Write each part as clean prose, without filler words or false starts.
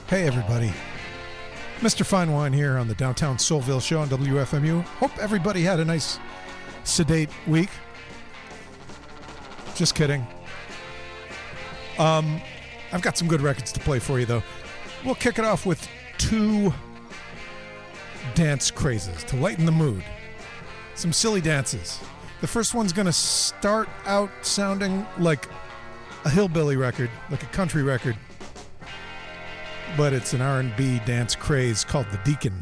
Hey everybody, Mr. Fine Wine here on the Downtown Soulville Show on WFMU. Hope everybody had a nice, sedate week. Just kidding. I've got some good records to play for you though. We'll kick it off with two dance crazes to lighten the mood. Some silly dances. The first one's going to start out sounding like a hillbilly record, like a country record. But it's an R&B dance craze called The Deacon.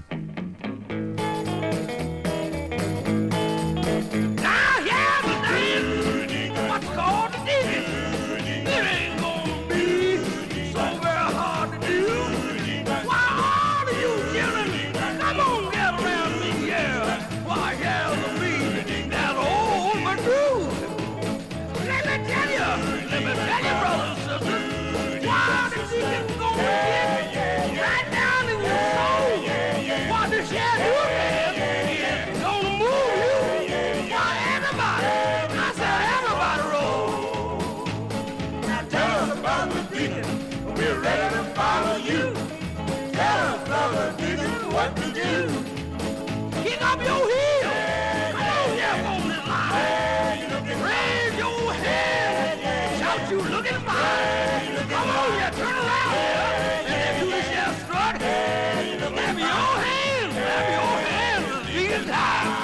Now here's the dance, what's called the Deacon. It ain't gonna be so very hard to do. Why, all of you children, come on, get around me, yeah. Why, here's the beat, that old McGrew. Let me tell you, brothers and sisters, why the Deacon's gonna get right down in your soul. What this here do, man, is gonna move you. Why, everybody, I said everybody roll. Now tell us about the Deacon, we're ready to follow you. Tell us about the Deacon, what to do. Kick up your heels. Come on, yeah, on this line. Raise your head. Shout, you looking fine. Come on, yeah, turn around here. Clap your hands, Deacon time.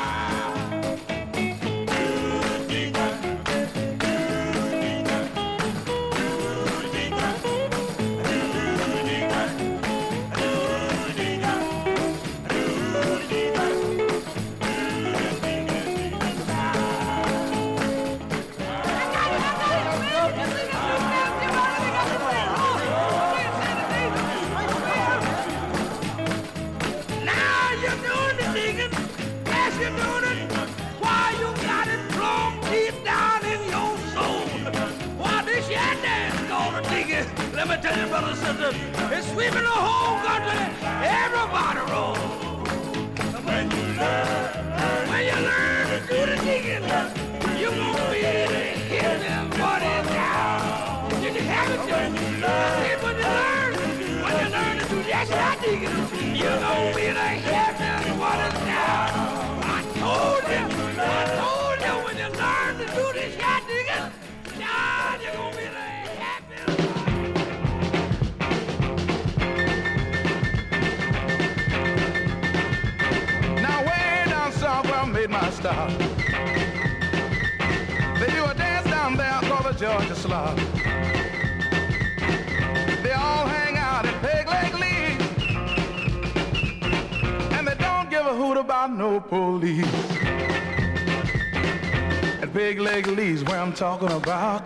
Let me tell you, brothers and sisters, it's sweeping the whole country. Everybody roll. When you learn to do the digging, you're gonna be the hitting what is down. Did you have it, Joe? I said when you learn to do just that digging, you're gonna be the hitting what is down. I told you, when you learn to do this shot digging, John, you're gonna be the made my stop. They do a dance down there called the Georgia Slop. They all hang out at Peg Leg Lee's, and they don't give a hoot about no police. At Peg Leg Lee's, where I'm talking about,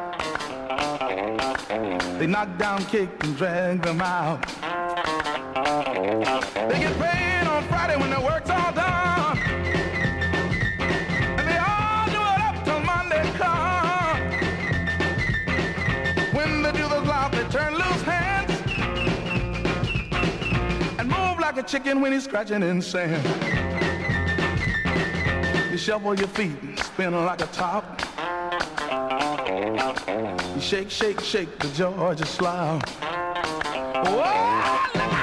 they knock down cake and drag them out. They get paid on Friday when their work's all done. Turn loose hands and move like a chicken when he's scratching in sand. You shuffle your feet and spin like a top. You shake, shake, shake the Georgia Slop. Whoa!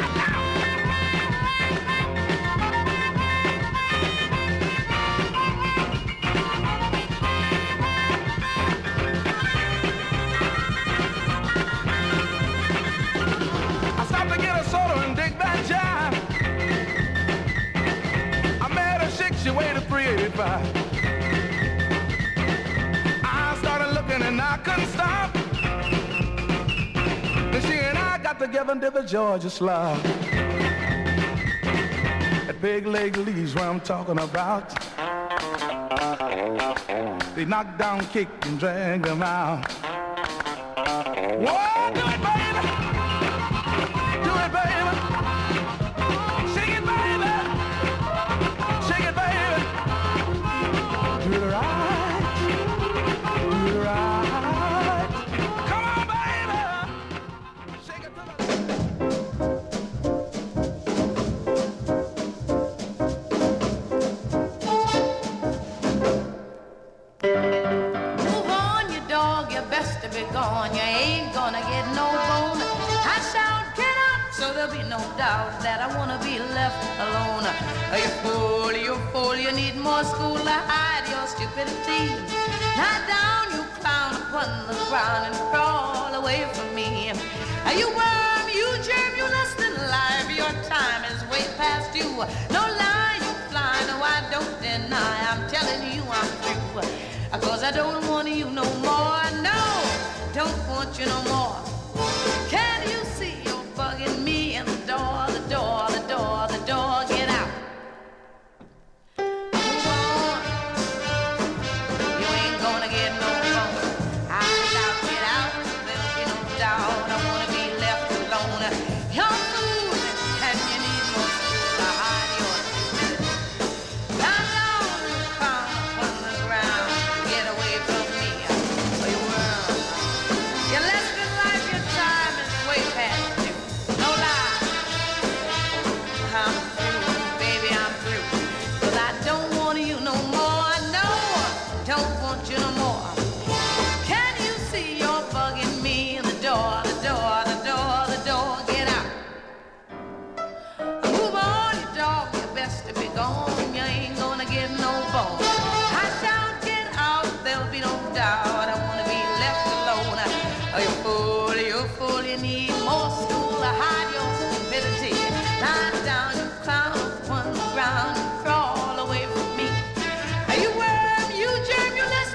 She weighed a 385. I started looking and I couldn't stop. Then she and I got together and did the Georgia Slop. At Peg Leg Lee's where I'm talking about, they knock down cake and drag them out. Whoa, do it, baby! Do it, baby! Shake it, baby! Shake it, baby. Do it right. Do it right. Come on, baby. Shake it to Move on, you dog. You best to be gone. You ain't gonna get no bone. I shout, get up. So You fool, you need more school to hide your stupidity. Lie down, you clown, upon the ground and crawl away from me. You worm, you germ, you less than life. Your time is way past you. No lie, you fly, no I don't deny. I'm telling you I'm through. 'Cause I don't want you no more. No, don't want you no more. Can you see you're bugging me in the door, the door, the door, the door? Get out. Move on. You ain't gonna get no phone. I shout, get out. There'll be no doubt. I wanna be left alone. You're food and you need more school to hide your stupidity. Lie down and pound upon the ground. Get away from me. Or you will. You're less than life. Your time is way past you. No lie. I'm through, baby, I'm through. 'Cause I don't want you no more. No, don't want you no more. Can you see you're bugging me? The door, the door, the door, the door. Get out. Move on, you dog. You best to be gone. You ain't gonna get no bone. I shout, get out. There'll be no doubt. I wanna be left alone. You fool, you need more school to hide your stupidity. Lie down, you clown upon the ground and crawl away from me. You worm, you germ, you less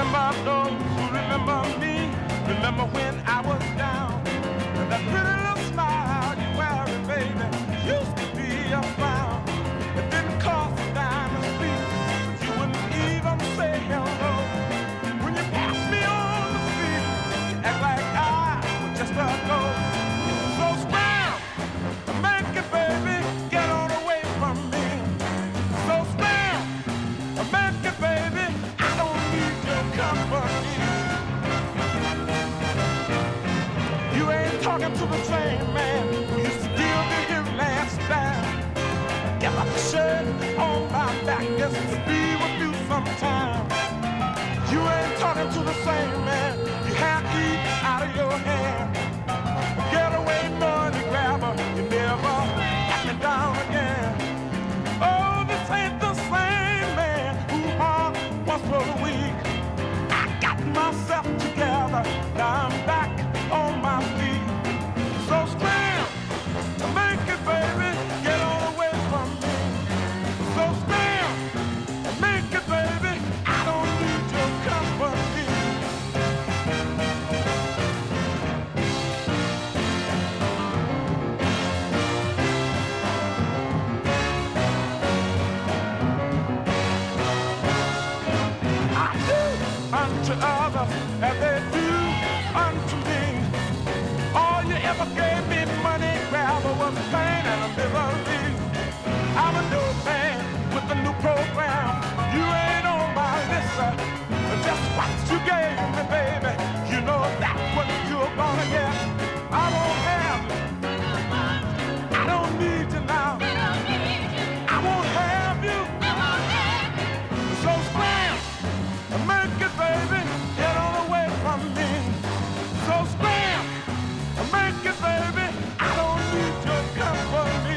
Remember those who remember me. Remember when I was down. And that pretty little smile you wearing, baby, used to be a frown. It didn't cost a dime to speak, but you wouldn't even say hello. When you passed me on the street, you act like I was just a ghost. So scram, make it, baby, get on away from me. So scram, make it, baby, I don't need your company. You ain't talking to the same man who used to deal with his last dime. Get up the shirt on my back just to be with you sometime. You ain't talking to the same man you had to eat out of your hand. Getaway money grabber, you never let me down again. Oh, this ain't the same man who heart was for the weak. I got myself together, now I'm back on my feet. So scram to make it, baby, get on away from me. So scram to make it, baby, I don't need your company. I do unto others as they do unto me. All you ever gave me, money grabber, was pain and a misery. I'm a new man with a new program. You ain't on my list, sir. Just what you gave me, baby, you know that's what you're gonna get. I won't have you. I don't need you now. I won't have you. So scram, make it, baby, get on away from me. So scram, make it, baby, I don't need your company.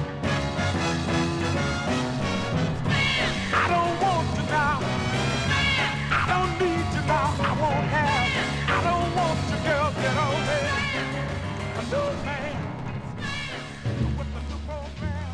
I don't want you now. I don't need you now. I won't have you. I don't want you, girl, get away. A new man with a new program.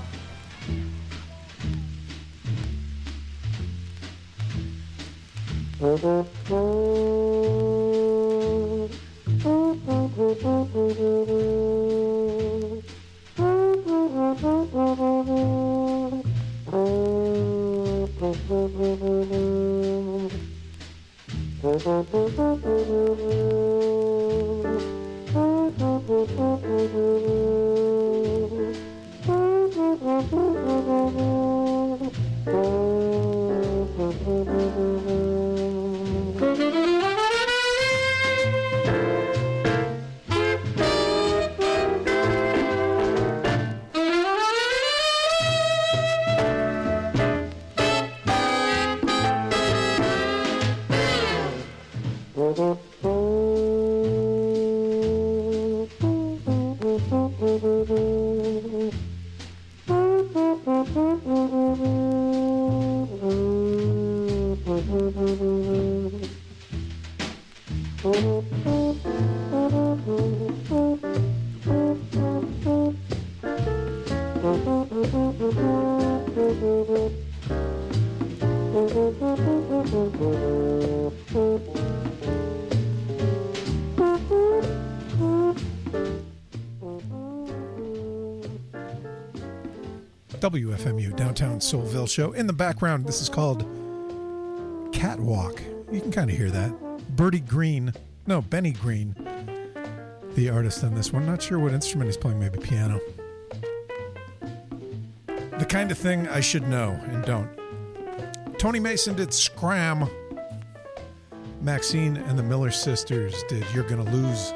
WFMU Downtown Soulville Show. In the background, this is called Catwalk. You can kind of hear that. Benny Green, the artist on this one. Not sure what instrument he's playing, maybe piano. The kind of thing I should know and don't. Tony Mason did Scram. Maxine and the Miller Sisters did You're Gonna Lose.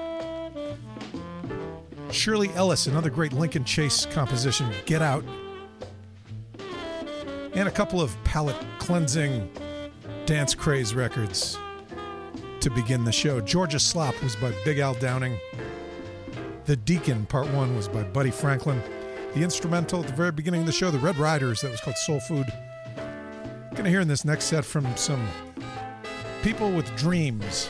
Shirley Ellis, another great Lincoln Chase composition, Get Out. And a couple of palate cleansing dance craze records to begin the show. Georgia Slop was by Big Al Downing. The Deacon, Part 1, was by Buddy Franklin. The instrumental at the very beginning of the show, the Red Riders, that was called Soul Food. Gonna hear in this next set from some people with dreams.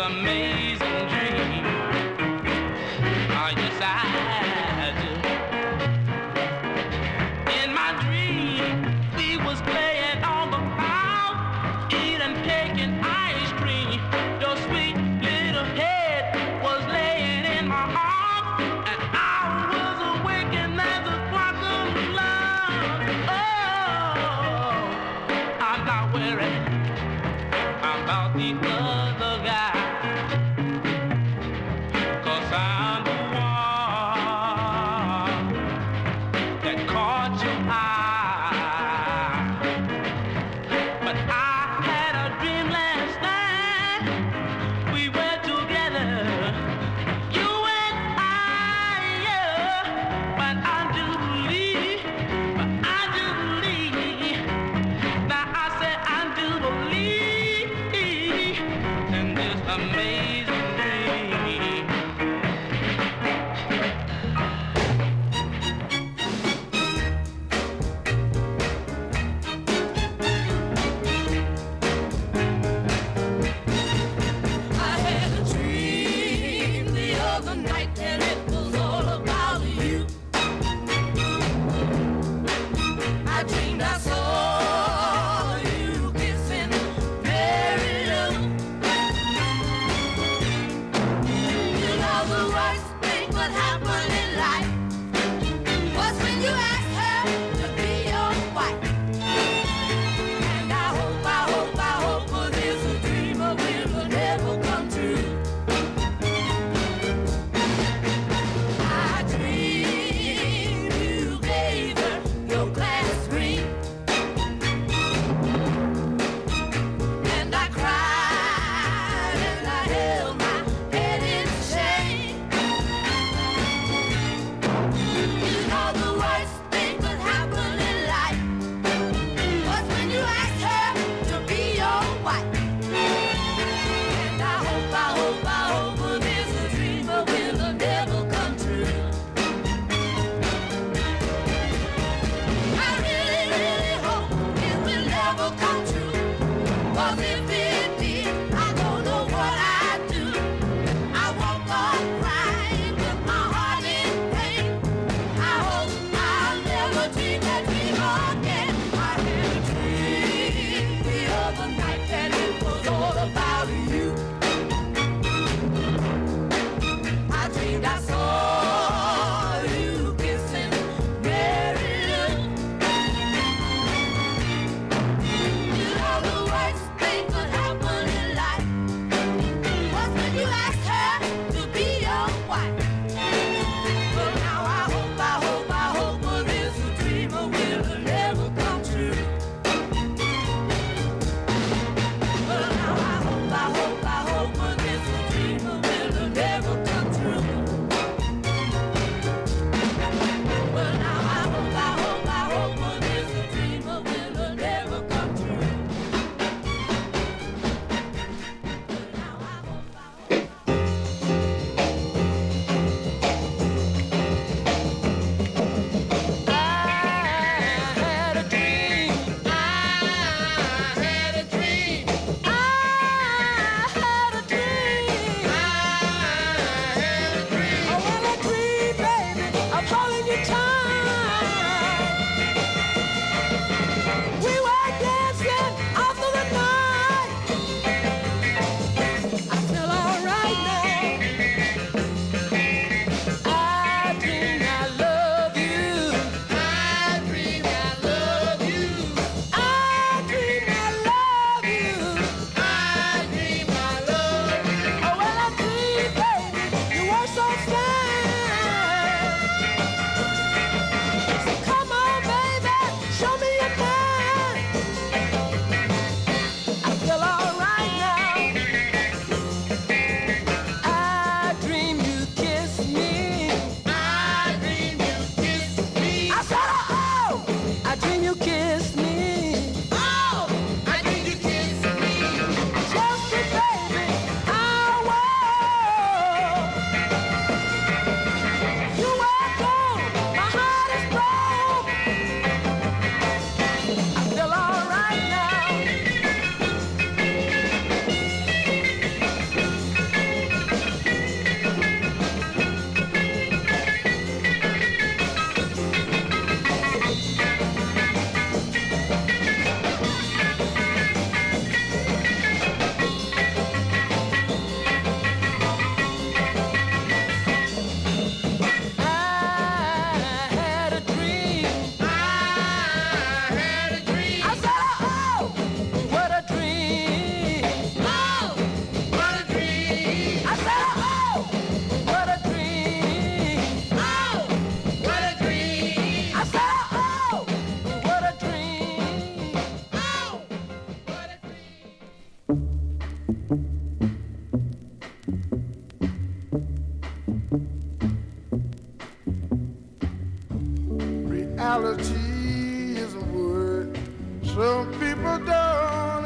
amazing dream. Oh, yes, I do. In my dream, we was playing on the floor, eating cake and ice cream. Your sweet little head was laying in my arms, and I was awakened as a clock of love. Oh, I'm not worried about the other guy, 'cause I'm the one that caught your eye. But I had a dream last night. We were together, you and I, yeah. But I do believe, now I said I do believe in this amazing dream. I had a dream the other night and it was all about you. I dreamed I saw you kissing very low. Reality is a word some people don't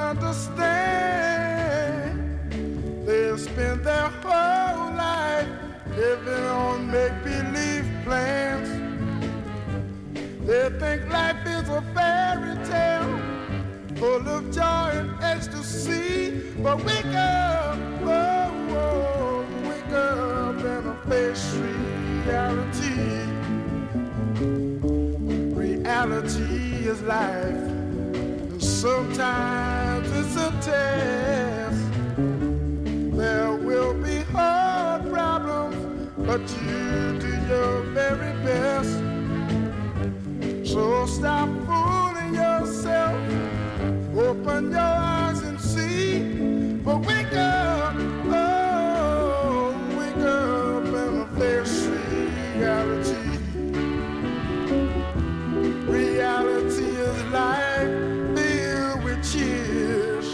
understand. They'll spend their whole life living on make-believe plans. They think life is a fairy tale full of joy and ecstasy. But wake up, oh, wake up and face reality. Reality is life, and sometimes it's a test. There will be hard problems, but you do your very best. So stop fooling yourself, open your eyes and see. But wake up, oh, wake up and face reality. Reality is life filled with tears.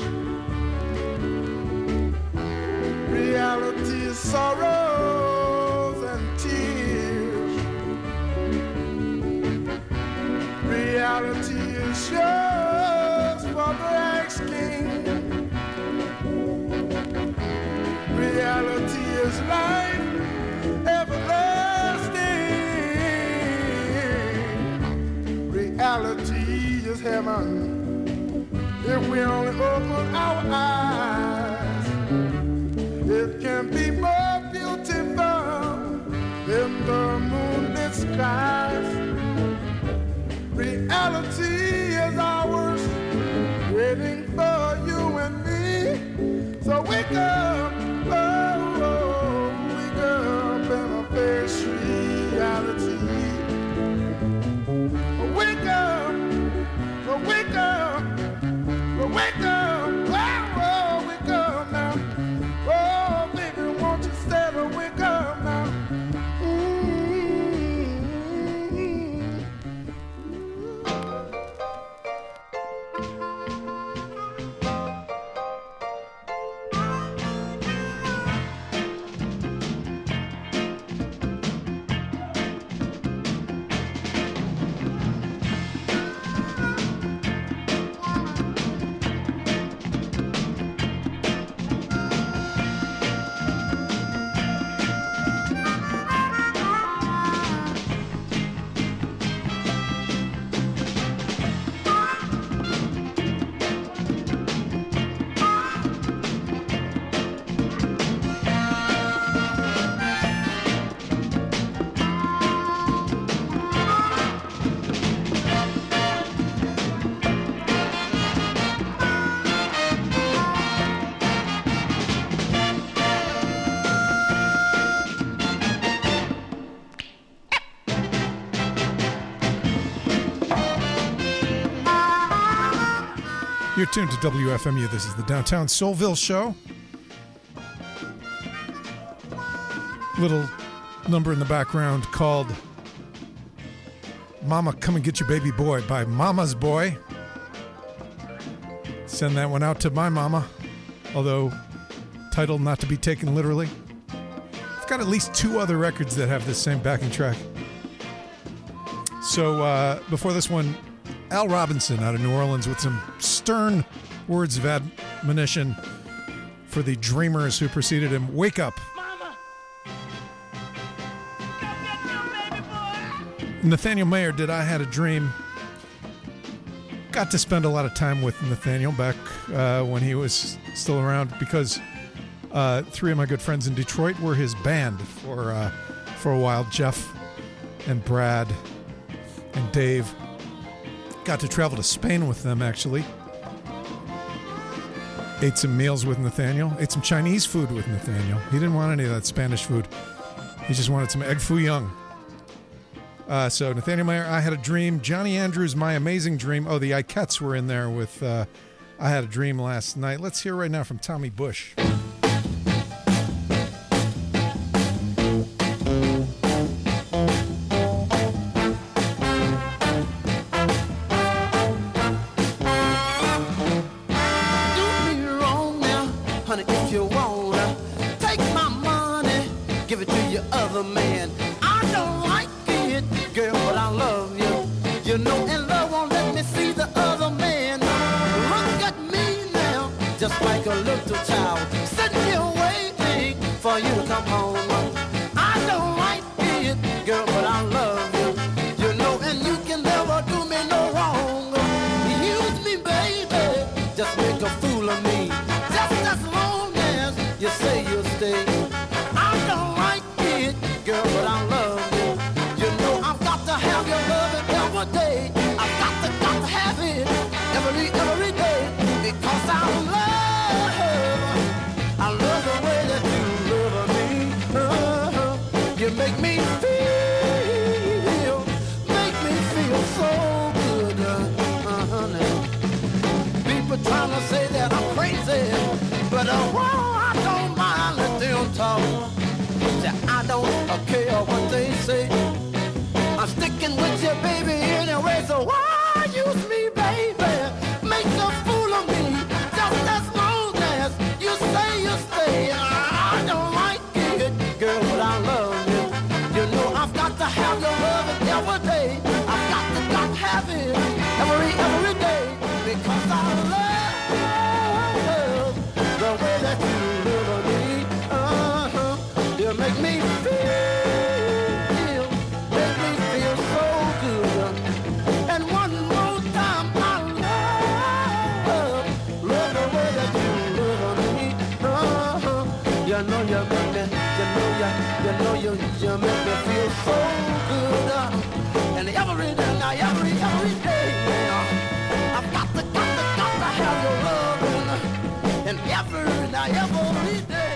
Reality is sorrows and tears. Reality is yours for the asking. Reality is life everlasting. Reality is heaven if we only open our eyes. It can be more beautiful than the moonlit skies. Reality is ours, waiting for you and me. So wake up, oh, wake up and face reality. Wake up, wake up, wake up, oh, wake up now. Oh, baby, won't you stay to wake up now? You're tuned to WFMU. This is the Downtown Soulville Show. Little number in the background called Mama Come and Get Your Baby Boy by Mama's Boy. Send that one out to my mama, although titled not to be taken literally. I've got at least 2 other records that have this same backing track. So before this one, Al Robinson out of New Orleans with some stern words of admonition for the dreamers who preceded him. Wake up. Mama, come get your baby boy. Nathaniel Mayer did I Had a Dream. Got to spend a lot of time with Nathaniel back when he was still around because 3 of my good friends in Detroit were his band for a while. Jeff and Brad and Dave. Got to travel to Spain with them, actually. Ate some meals with Nathaniel. Ate some Chinese food with Nathaniel. He didn't want any of that Spanish food. He just wanted some egg foo young. So Nathaniel Mayer, I Had a Dream. Johnny Andrews, My Amazing Dream. Oh, the Ikettes were in there with I Had a Dream last night. Let's hear right now from Tommy Bush. honey, if you wanna take my money, give it to your other man. I don't like it, girl, but I love you. You know, and love won't let me see the other man. Look at me now, just like a little child, sitting here waiting for you to come home. I don't like it, girl, but I love you. You know, and you can never do me no wrong. Use me, baby, just make a fool of me. Just as long as you say you'll stay. I don't like it, girl, but I love you. You know I've got to have your love every day. I've got to have it every day. Because I love the way that you love me. You make me feel so good, honey. People trying to say that I'm crazy, but I don't mind let them talk. I don't care what they say. I'm sticking with you, baby, anyway. So why use me, baby? Make a fool of me, just as long as you say you stay. I don't like it, girl, but I love you. You know I've got to have your love every day. I've got to have it every day. Because I love the way that you love me. You make me feel so good. And one more time, I love the way that you love me. You know you make me, you make me feel so good. And every day, I've got to have your love. And every day.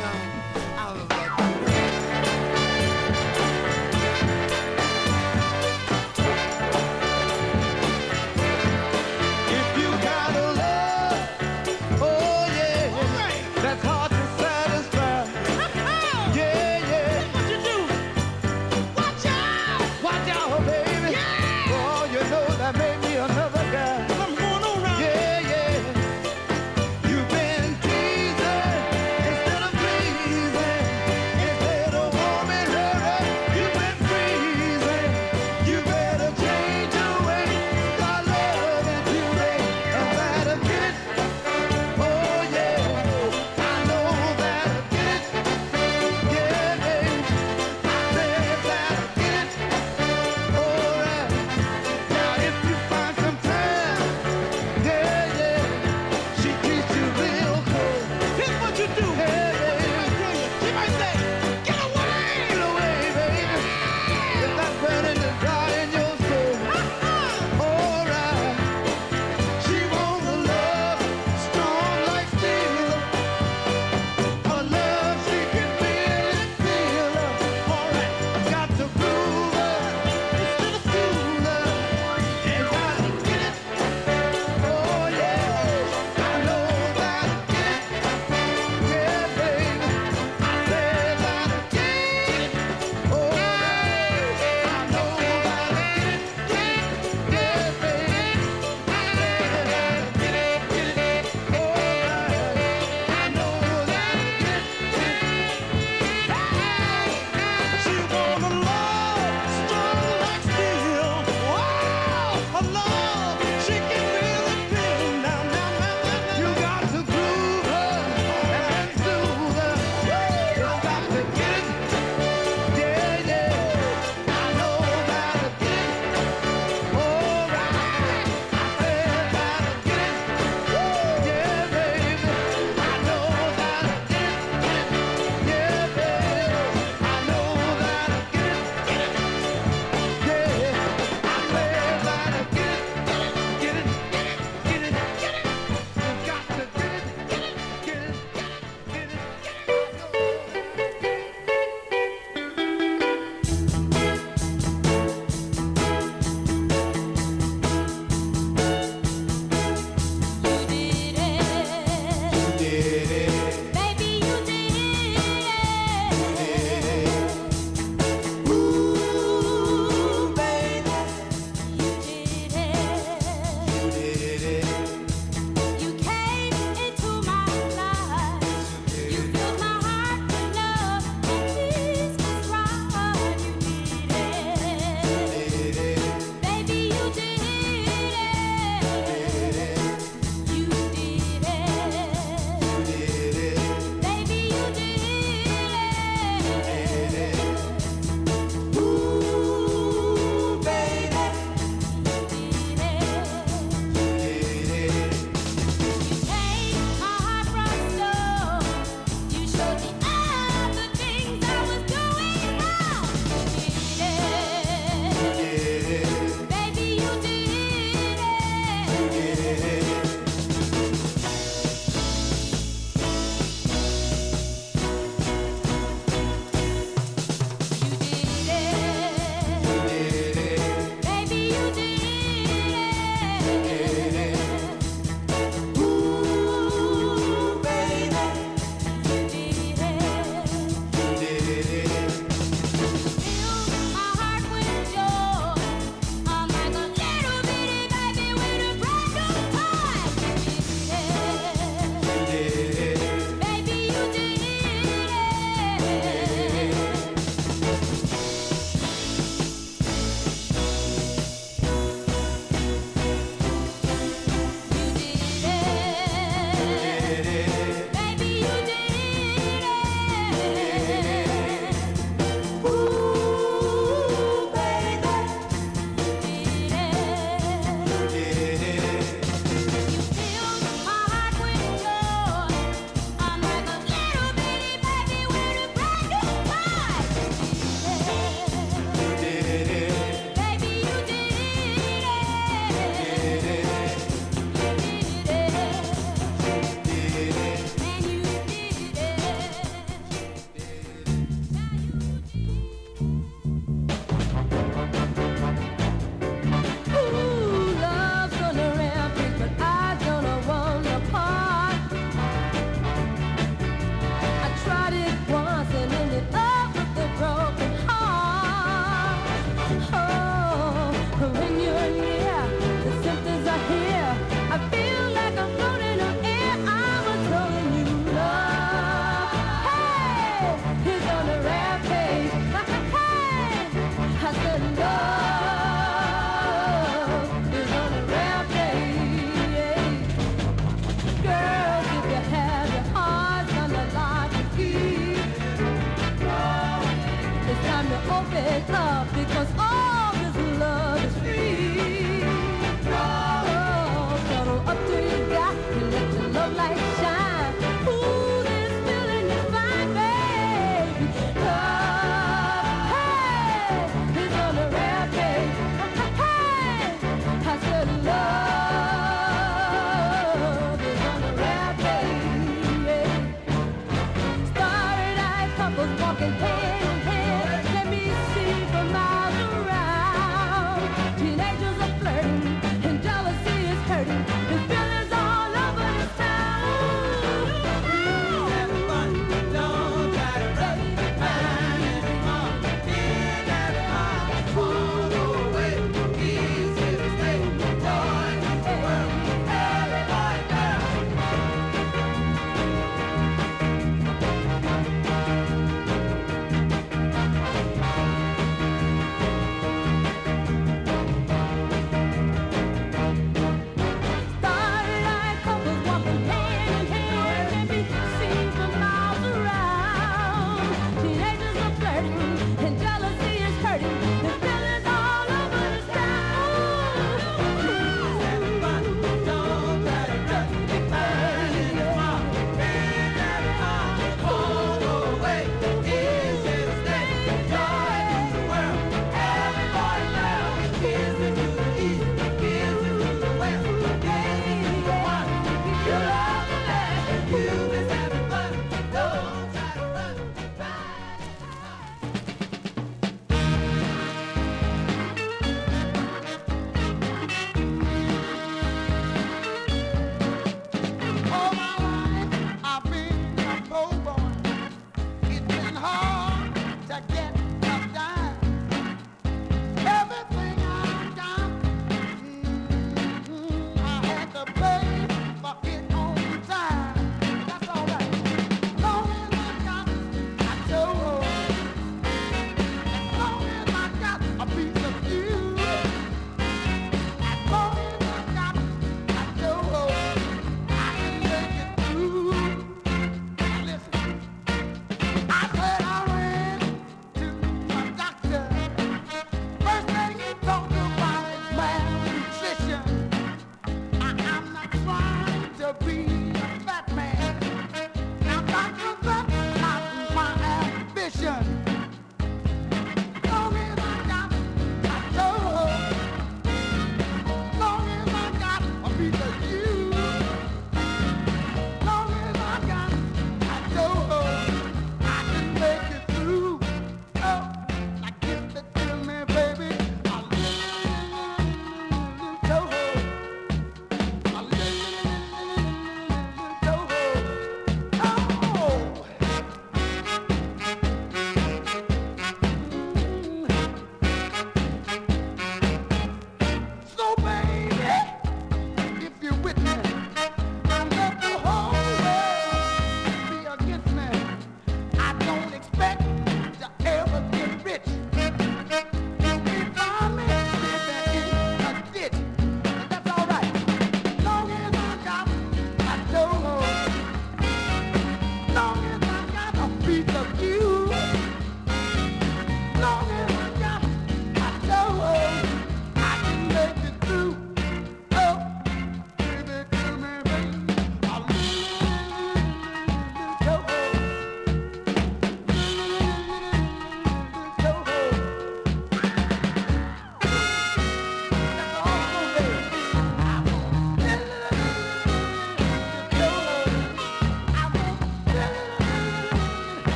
If you got a love, oh yeah, that's hard to satisfy. Yeah. What you do? Watch out, baby. Yeah. Oh, you know that made me another guy. Something going on around. Yeah. You've been teasing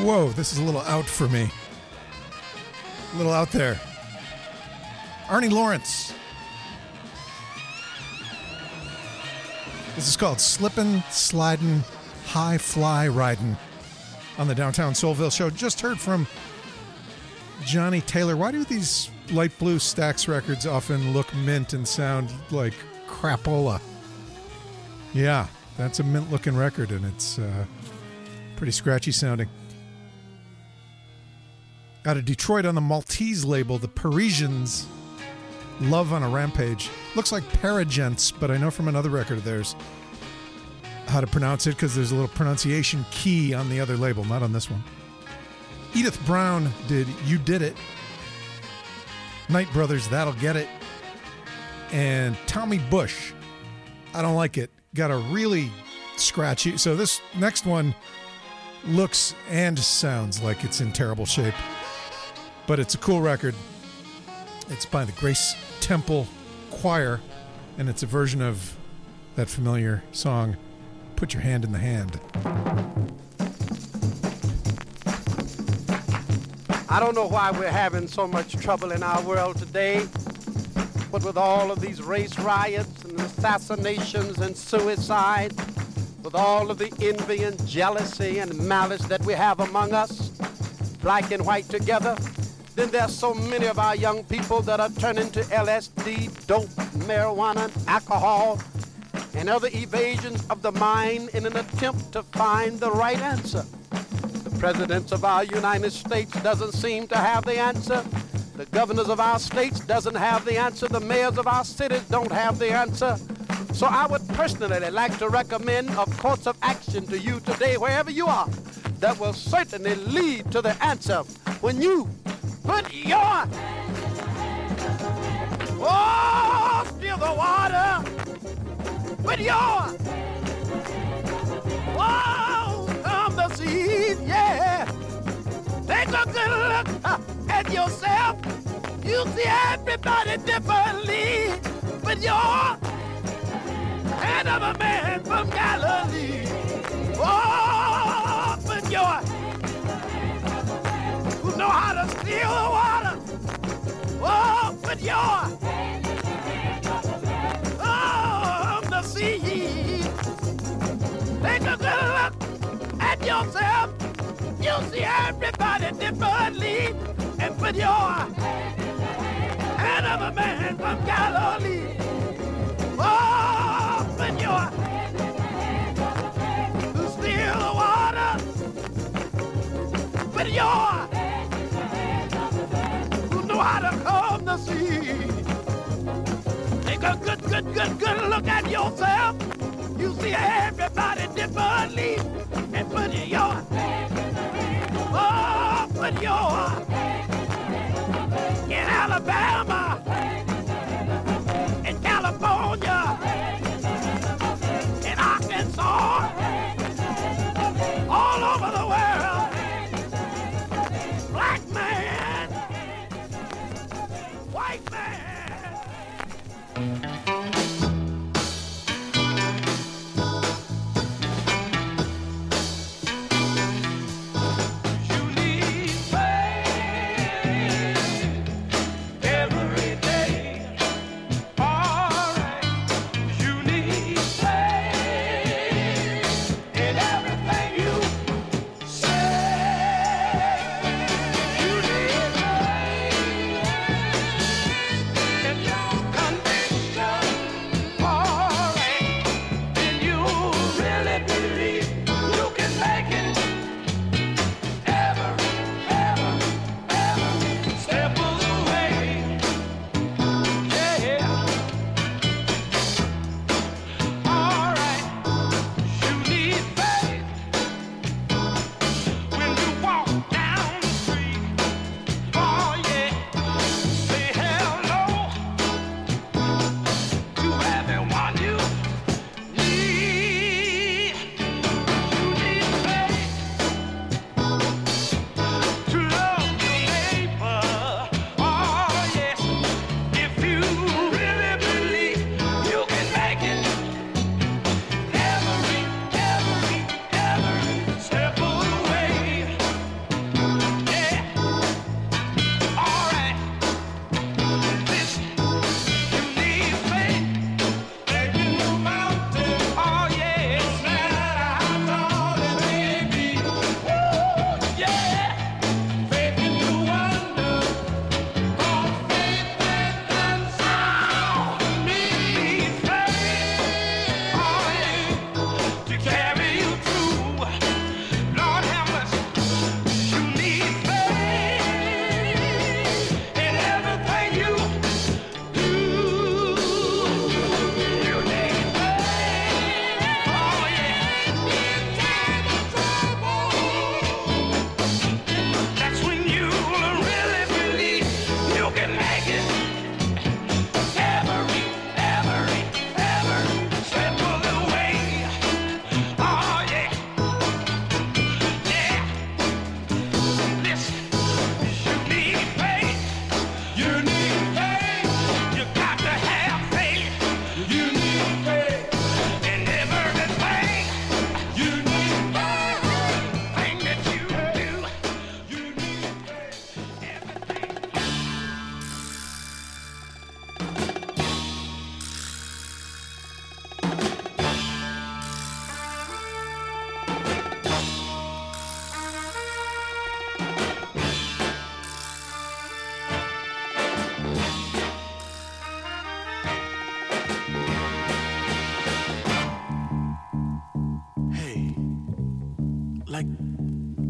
Whoa, this is a little out for me. A little out there. Arnie Lawrence. This is called Slippin', Slidin', High Fly Ridin' on the Downtown Soulville Show. Just heard from Johnny Taylor. Why do these light blue Stax records often look mint and sound like crapola? Yeah, that's a mint-looking record, and it's pretty scratchy sounding. Out of Detroit on the Maltese label, the Parisians, Love on a Rampage. Looks like Paragents, but I know from another record of theirs how to pronounce it because there's a little pronunciation key on the other label, not on this one. Edith Brown did You Did It. Night Brothers, That'll Get It. And Tommy Bush, I Don't Like It. Got a really scratchy. So this next one looks and sounds like it's in terrible shape. But it's a cool record. It's by the Grace Temple Choir, and it's a version of that familiar song, Put Your Hand in the Hand. I don't know why we're having so much trouble in our world today, but with all of these race riots and assassinations and suicide, with all of the envy and jealousy and malice that we have among us, black and white together, then there's so many of our young people that are turning to LSD, dope, marijuana, alcohol, and other evasions of the mind in an attempt to find the right answer. The presidents of our United States doesn't seem to have the answer. The governors of our states doesn't have the answer. The mayors of our cities don't have the answer. So I would personally like to recommend a course of action to you today, wherever you are, that will certainly lead to the answer. When you put your, still the water, put your, come the seed, yeah. Take a good look at yourself. You see everybody differently, but you're hand of a man from Galilee. But you're who know how to steal the water. But you're the seed. Take a good look at yourself. You see everybody differently, and put your hand of a man from Galilee. But you're who steal the water. But you're who know how to calm the sea. Take a good look at yourself. You see everybody differently, and put your but you're in Alabama, in California, in Arkansas, all over the world. Black man, white man.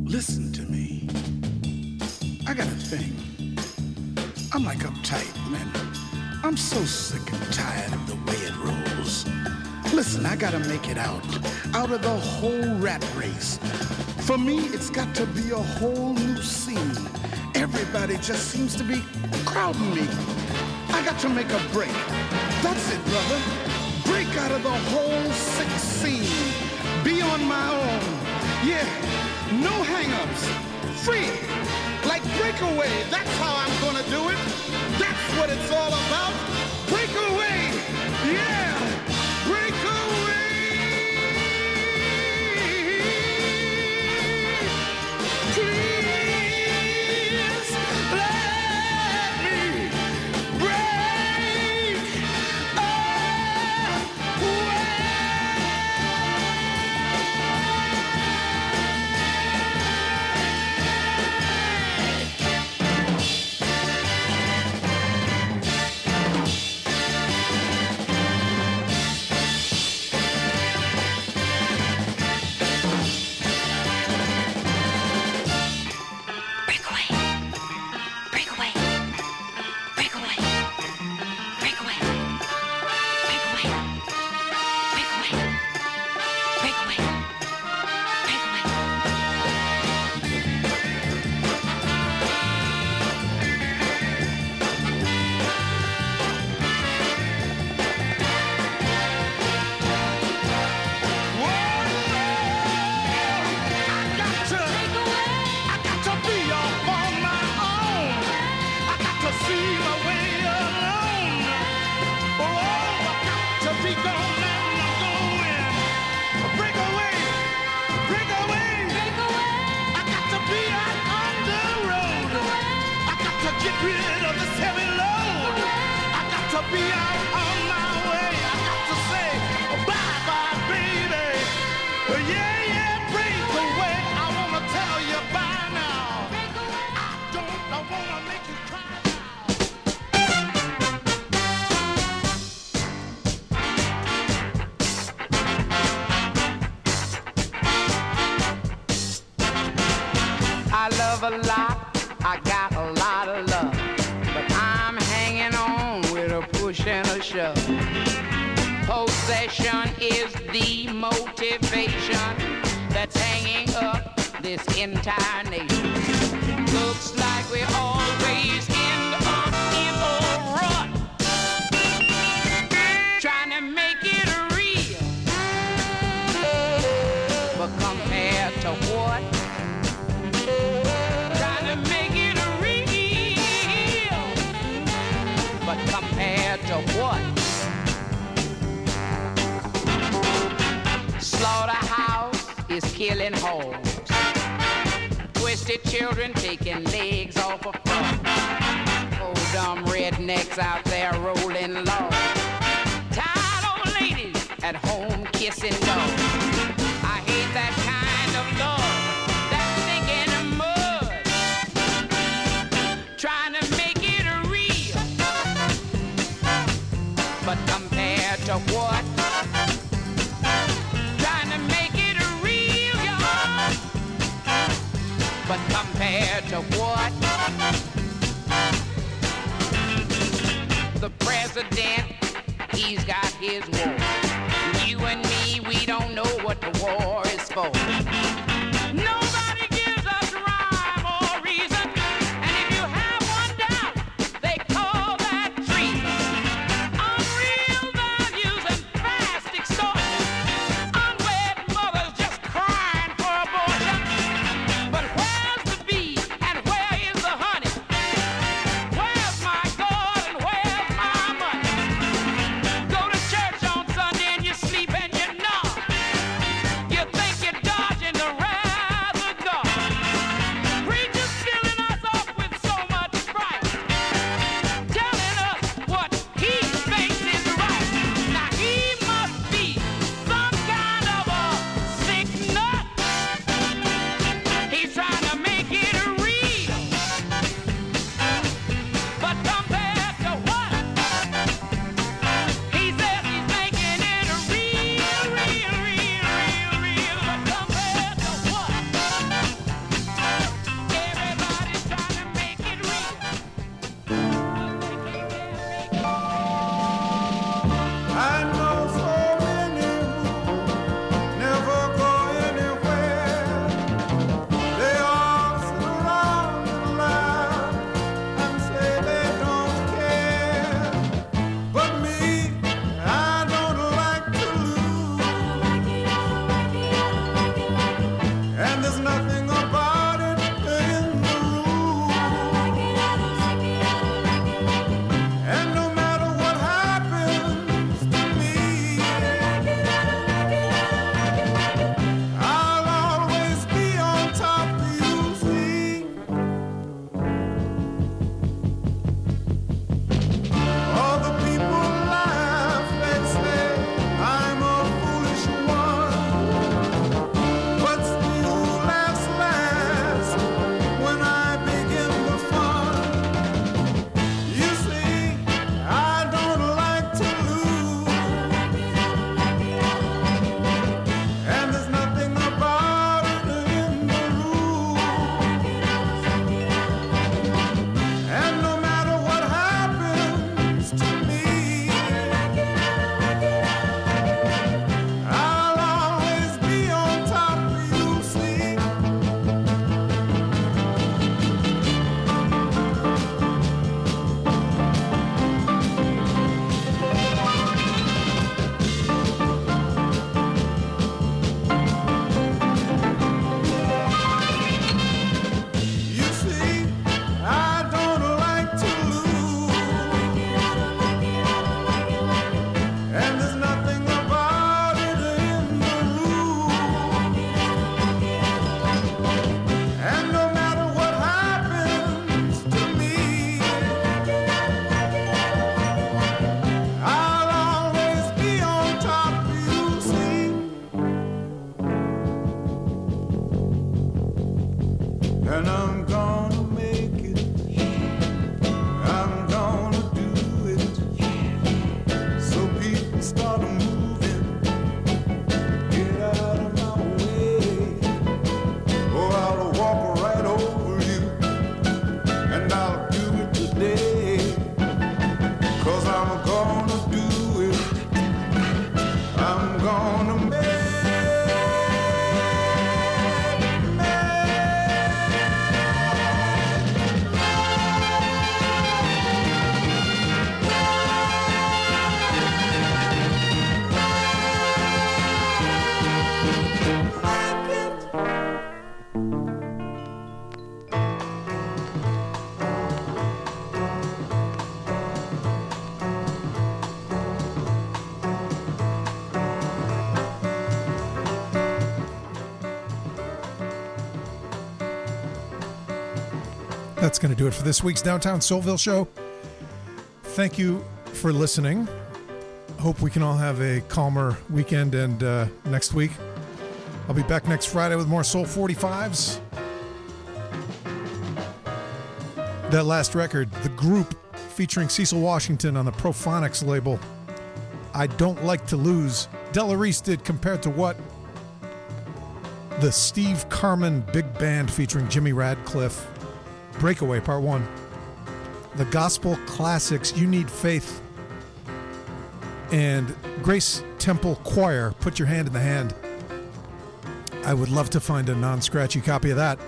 Listen to me. I got a thing. I'm like uptight, man. I'm so sick and tired of the way it rolls. Listen, I gotta make it out of the whole rat race. For me, it's got to be a whole new scene. Everybody just seems to be crowding me. I got to make a break. That's it, brother. Break out of the whole sick scene. Be on my own. Yeah, no hang-ups. Free. Like breakaway. That's how I'm gonna do it. That's what it's all about. Breakaway. Yeah. Breakaway. Please let me break away. I love a lot, I got a lot of love, but I'm hanging on with a push and a shove. Possession is the motivation that's hanging up this entire nation. Looks like we always end up in a rut, trying to make it real, but compared to what? Trying to make it real, but compared to what? Slaughterhouse is killing hoes, twisted children taking legs off of front, old dumb rednecks out there rolling low, tired old ladies at home kissing dogs. I hate that kind of love. But compared to what? Trying to make it real, y'all. But compared to what? The president, he's got his war. You and me, we don't know what the war is for. Nobody gives us rhyme or reason. And if you have one doubt, they call that treason. Unreal values and fast extortion. Unwed mothers just crying for abortion. But where's the bee and where is the honey? Where's my God and where's my money? Go to church on Sunday and you sleep and you nod. You think and I'm gonna make it. I'm gonna do it. So people start moving, get out of my way, or I'll walk right over you, and I'll do it today. 'Cause I'm gonna do it. I'm gonna make it. That's going to do it for this week's Downtown Soulville show. Thank you for listening. Hope we can all have a calmer weekend and next week. I'll be back next Friday with more Soul 45s. That last record, The Group, featuring Cecil Washington on the Prophonics label, I Don't Like to Lose. Della Reese did compared to what the Steve Carman Big Band featuring Jimmy Radcliffe. Breakaway, Part 1. The Gospel Classics, You Need Faith. And Grace Temple Choir, Put Your Hand in the Hand. I would love to find a non-scratchy copy of that.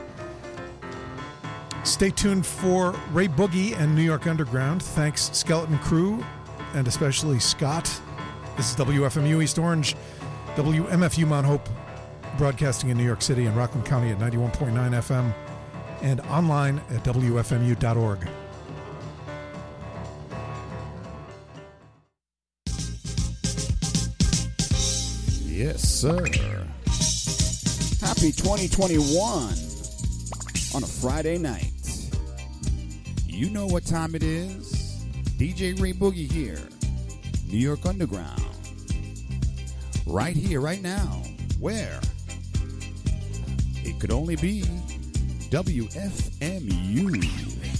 Stay tuned for Ray Boogie and New York Underground. Thanks, Skeleton Crew, and especially Scott. This is WFMU East Orange, WMFU Mount Hope, broadcasting in New York City and Rockland County at 91.9 FM. And online at WFMU.org. Yes, sir. Happy 2021 on a Friday night. You know what time it is. DJ Ray Boogie here. New York Underground. Right here, right now. Where? It could only be WFMU.